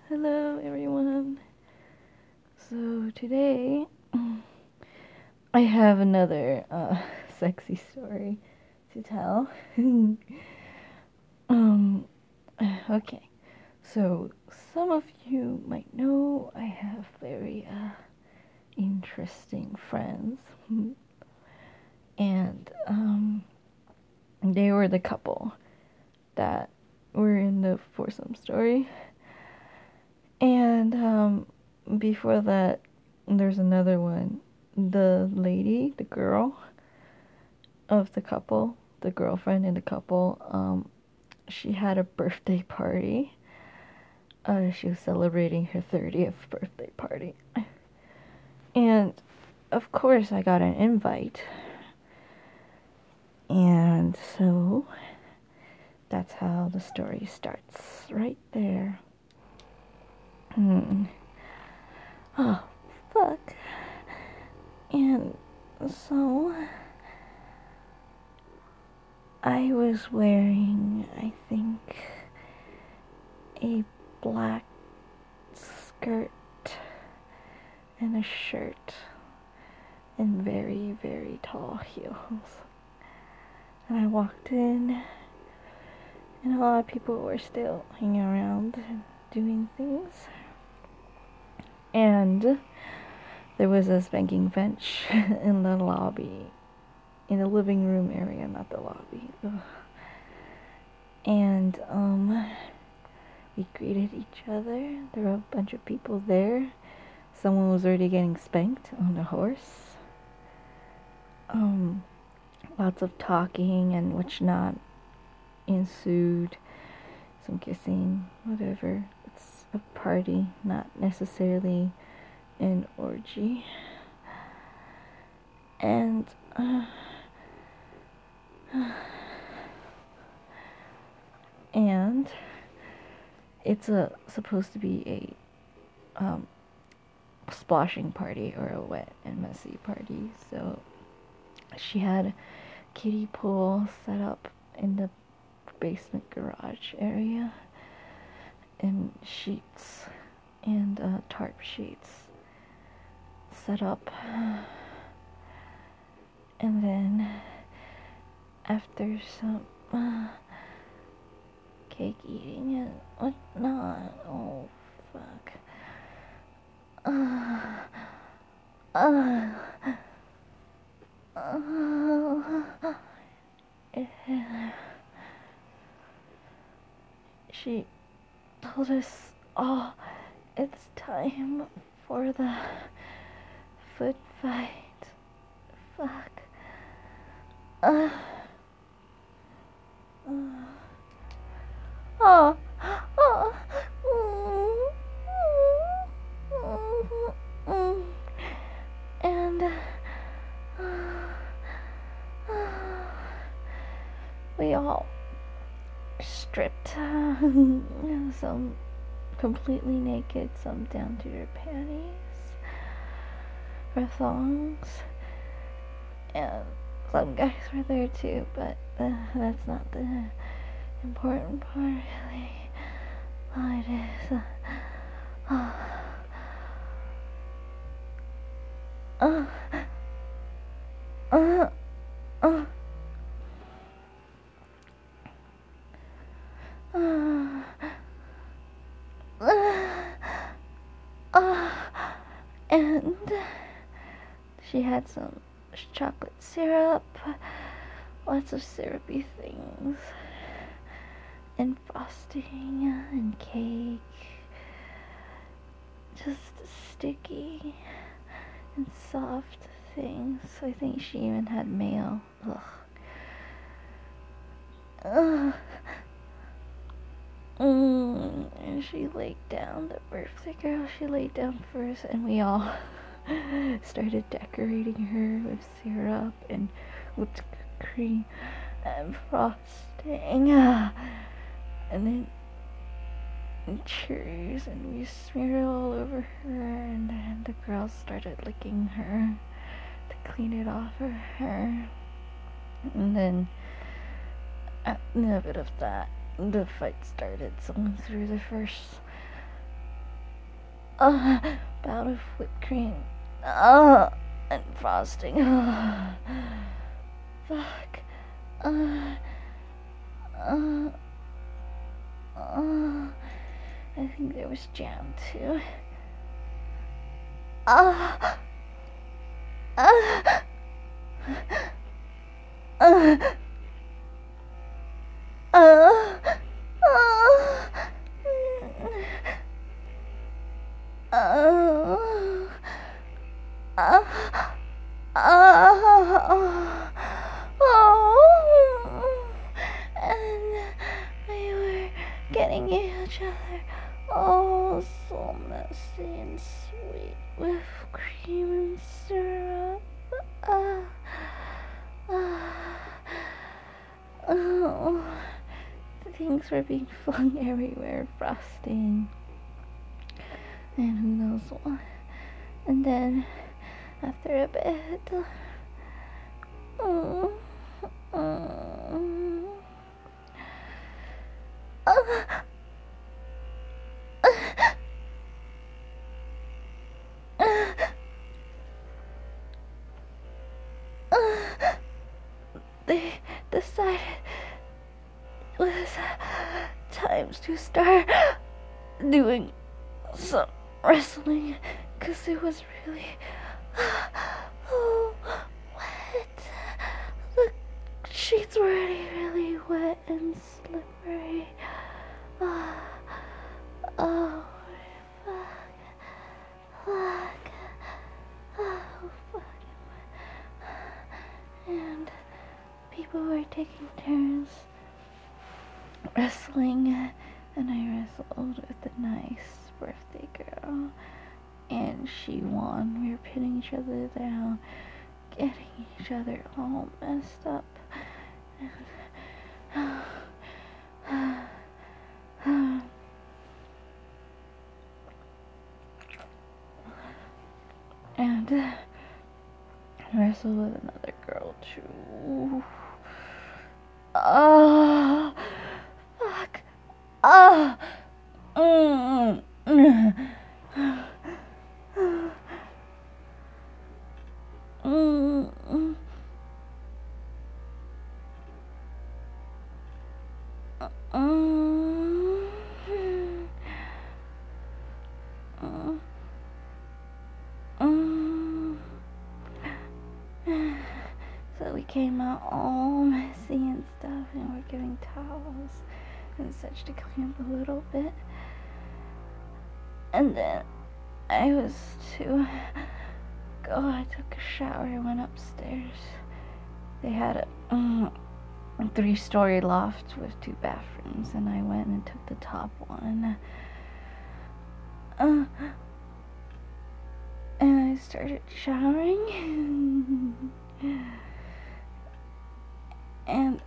Hello everyone. So today I have another sexy story to tell. um okay. So some of you might know I have very interesting friends. And they were the couple that were in the foursome story. And before that, there's another one. The lady, the girl of the couple, the girlfriend in the couple, she had a birthday party. She was celebrating her 30th birthday party. And of course, I got an invite. And so that's how the story starts, right there. Oh, fuck. And so I was wearing, I think, a black skirt and a shirt and very, very tall heels. And I walked in, and a lot of people were still hanging around and doing things. And there was a spanking bench in the lobby, in the living room area, not the lobby. Ugh. And we greeted each other. There were a bunch of people there. Someone was already getting spanked on a horse. Lots of talking and whatnot ensued. Some kissing, whatever. It's a party, not necessarily an orgy. And and it's supposed to be a splashing party or a wet and messy party. So she had a kiddie pool set up in the basement garage area, and sheets and tarp sheets set up. And then after some cake eating and whatnot, oh fuck, she told us, oh, it's time for the foot fight. Fuck. Oh. Oh. And we all stripped, some completely naked, some down to their panties or thongs, and some guys were there too, but that's not the important part, really. All it is, and she had some chocolate syrup, lots of syrupy things, and frosting, and cake, just sticky and soft things. I think she even had mayo. Ugh. And she laid down, the birthday girl, she laid down first, and we all started decorating her with syrup and whipped cream and frosting. And then cherries, and we smeared it all over her, and then the girls started licking her to clean it off of her. And then in a bit of that, the fight started. Someone threw the first Bout of whipped cream. And frosting. Fuck. Uh, I think there was jam too. Uh, uh, uh, uh, and we were getting each other all so messy and sweet with cream and syrup. Oh, things were being flung everywhere, frosting, and who knows what. And then, after a bit, they decided it was time to start doing some wrestling, because it was really wet. The sheets were already really wet and slippery. Oh, fuck. Oh, fuck. And people were taking turns wrestling, and I wrestled with the nice birthday girl, and she won. We were pinning each other down, getting each other all messed up, and wrestled with another girl too. Oh, fuck. Oh. So we came out all messy and stuff, and we're getting towels and such to clean up a little bit. And then I was to go. I took a shower. I went upstairs. They had a 3-story loft with 2 bathrooms, and I went and took the top one. And I started showering. And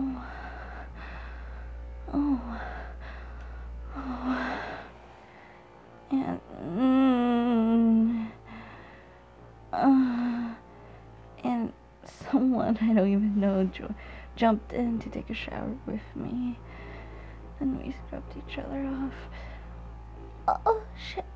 and someone I don't even know jumped in to take a shower with me, and we scrubbed each other off. Oh shit.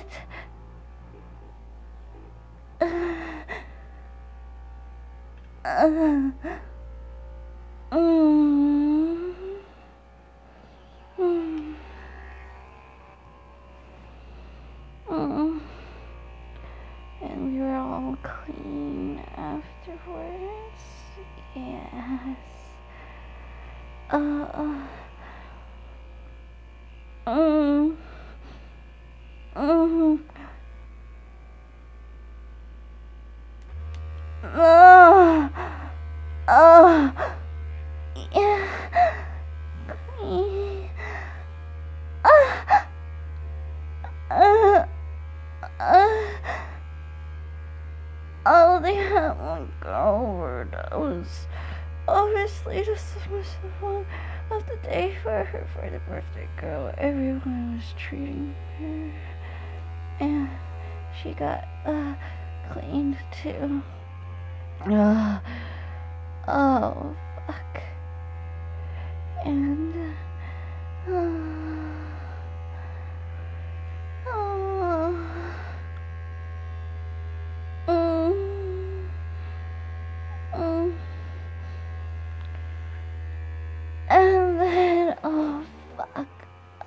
And we were all clean afterwards. Yes. Yeah. Oh, they had one girl where that was obviously just the most fun of the day for her, for the birthday girl. Everyone was treating her, and she got cleaned too. Oh, fuck. And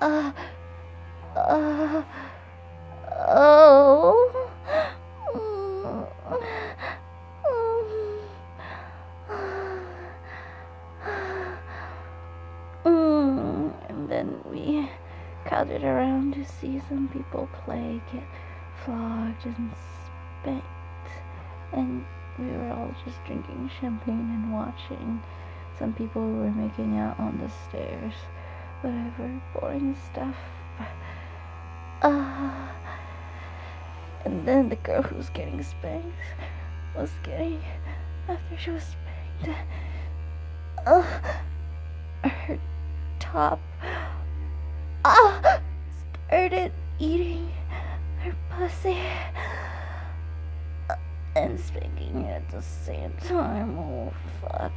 Uh, uh, oh. And then we gathered around to see some people play, get flogged and spanked. And we were all just drinking champagne and watching. Some people were making out on the stairs. Whatever, boring stuff. And then the girl who was getting spanked was getting, after she was spanked, her top started eating her pussy and spanking it at the same time. Oh, fuck.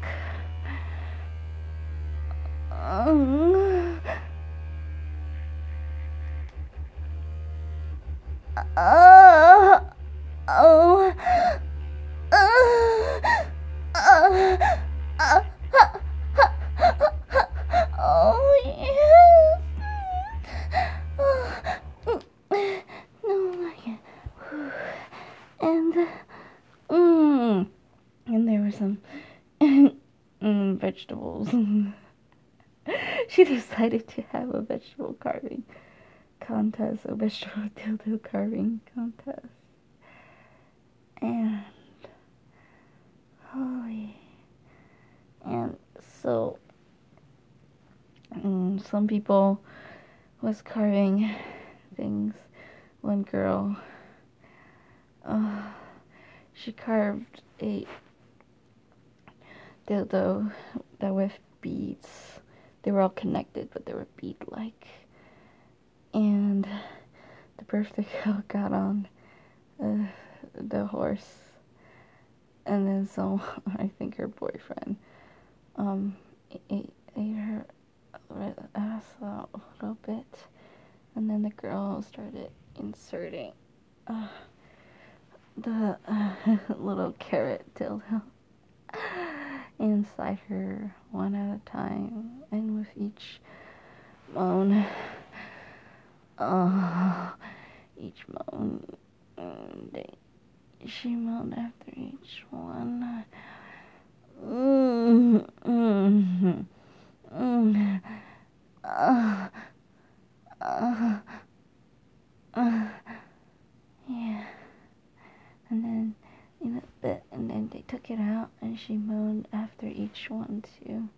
Oh, yes. No, I can't. And there were some vegetables. She decided to have a vegetable carving contest, a vegetable dildo carving contest. And holy. And so some people was carving things. One girl, she carved a dildo that with beads. They were all connected, but they were bead-like. And the birthday girl got on the horse, and then so I think her boyfriend ate her ass out a little bit, and then the girl started inserting the little carrot dildo inside her one at a time, and with each moan, she moaned after each one. Yeah. And then, and then they took it out, and she moaned after each one too.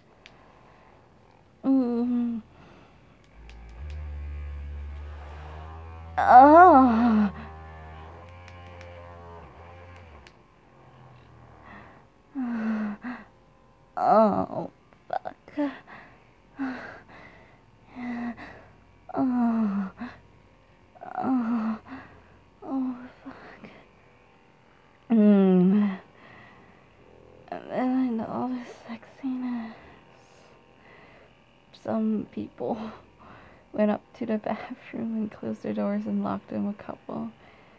Oh. Oh, fuck. Oh. Oh. Oh, fuck. And then I know all this sexiness. Some people went up to the bathroom and closed their doors and locked them a couple.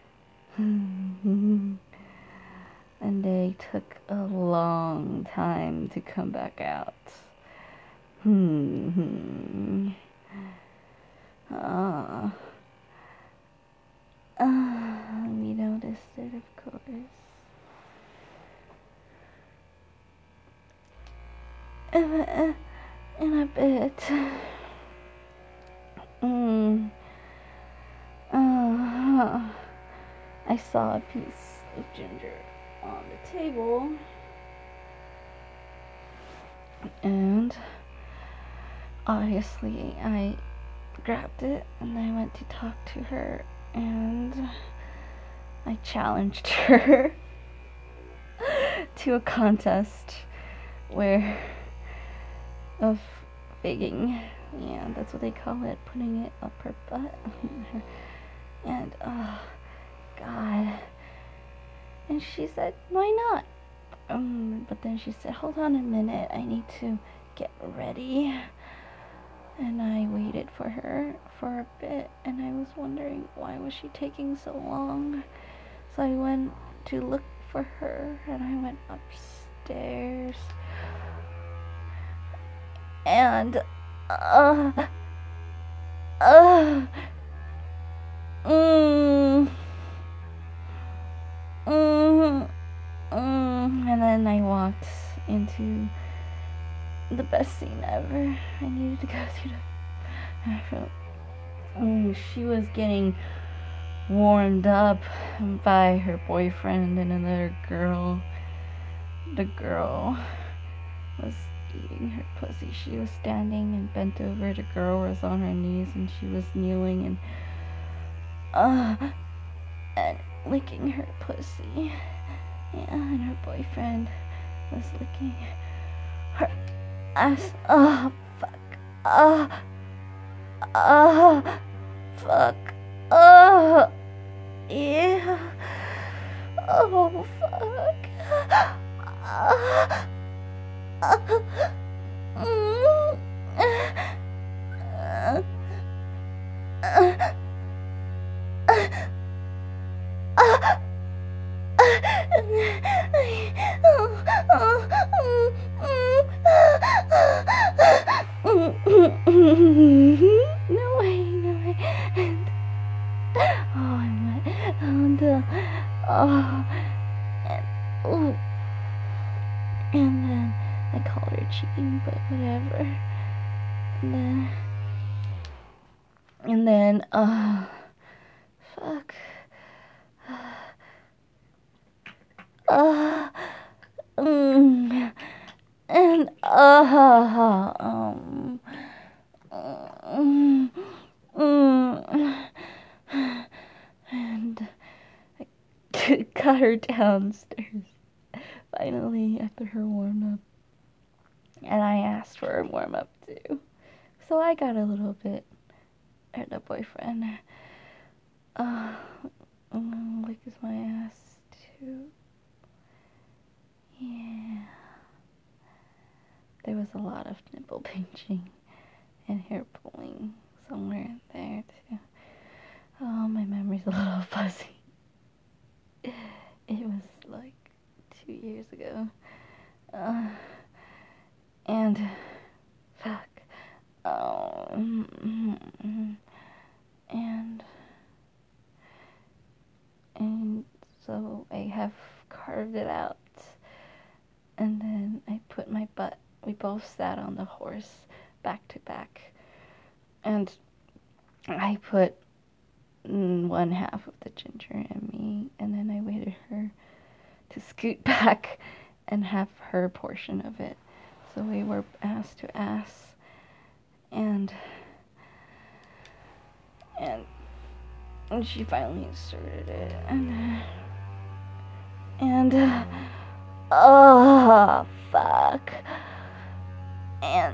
And they took a long time to come back out. We noticed it, of course. In a bit. I saw a piece of ginger on the table, and obviously I grabbed it and I went to talk to her, and I challenged her to a contest of faking. Yeah, that's what they call it, putting it up her butt. And oh god. And she said, why not? But then she said, hold on a minute, I need to get ready. And I waited for her for a bit, and I was wondering why was she taking so long. So I went to look for her, and I went upstairs. And uh, mm, mm, and then I walked into the best scene ever. I needed to go through the bathroom. She was getting warmed up by her boyfriend and another girl. The girl was eating her pussy. She was standing and bent over. The girl was on her knees and she was kneeling and licking her pussy. Yeah, and her boyfriend was licking her ass. Oh, fuck. Oh, oh, fuck. Oh, yeah. Oh, fuck. No way, no way. Oh, I'm wet. Oh, no. Oh, and, oh. And then I called her cheating, but whatever. And then, fuck. Uh, mm, and, mm, mm, and I got her downstairs, finally, after her warm-up. And I asked for a warm-up, too. So I got a little bit, or the boyfriend, licks my ass, too. Yeah. There was a lot of nipple pinching and hair pulling somewhere in there, too. Oh, my memory's a little fuzzy. It was like 2 years ago. And fuck. And so I have carved it out, and then I put my butt. We both sat on the horse back to back, and I put one half of the ginger in me, and then I waited her to scoot back and have her portion of it. So we were ass to ass, and she finally inserted it, and oh fuck, and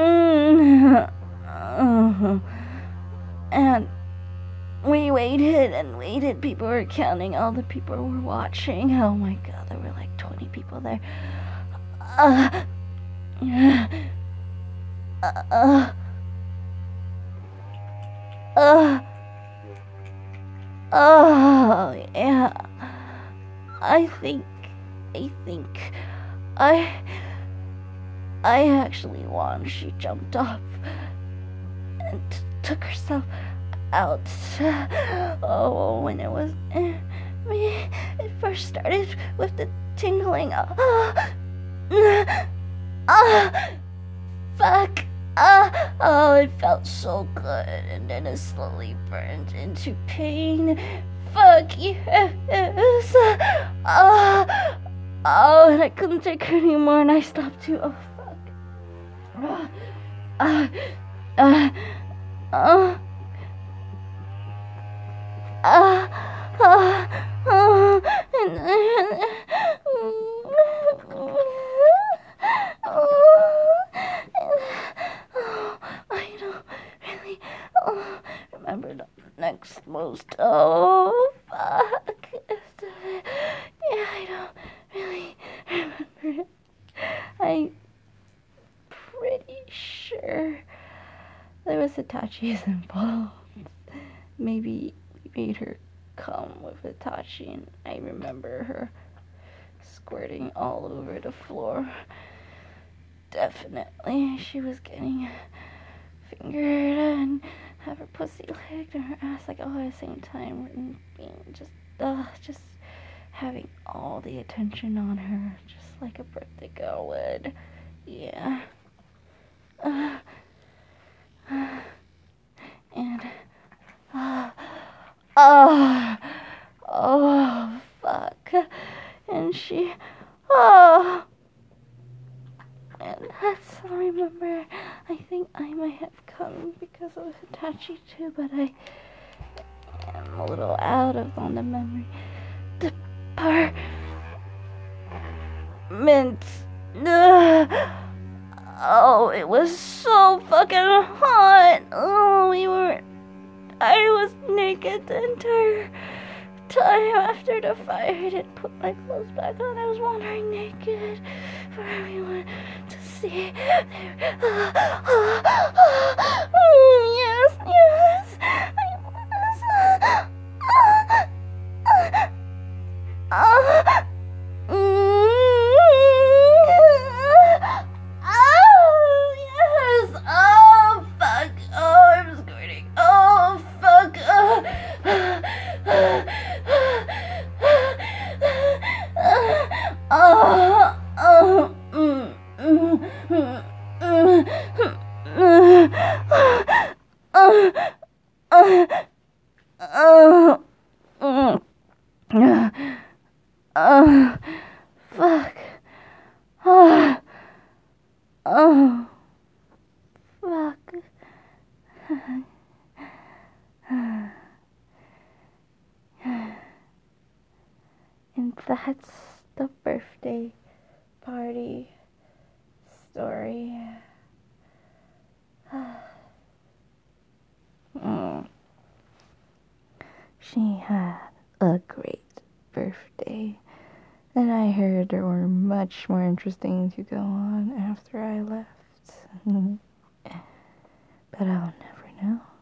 and we waited and waited. People were counting. All the people were watching. Oh my god, there were like 20 people there. Oh yeah. I think I I actually won. She jumped off and took herself out. Oh, when it was it first started with the tingling. Fuck. Oh, it felt so good, and then it slowly burned into pain. Fuck yes. And I couldn't take her anymore, and I stopped too. Oh fuck. Uh, uh, uh, uh, I don't really remember the next most. Oh, fuck. Yeah, I don't really remember it. I'm pretty sure there was Hitachi's involved. Maybe we made her come with Hitachi, and I remember her squirting all over the floor. Definitely, she was getting fingered, and have her pussy licked and her ass like all at the same time, and being just having all the attention on her, just like a birthday girl would. Yeah. And oh, oh, fuck. And she, oh, and that's, I remember, I think I might have come because it was Hitachi too, but I am a little out of on the memory department. Oh, it was so fucking hot. Oh, I was naked the entire time after the fire. I didn't put my clothes back on. I was wandering naked for everyone to see. Yes, yes. I was. Oh, yes. Oh, fuck. Oh, I'm squirting. Oh, fuck. Fuck. Oh, oh, fuck. And that's the birthday party story. She had a great birthday. And I heard there were much more interesting to go on after I left. But I'll never know.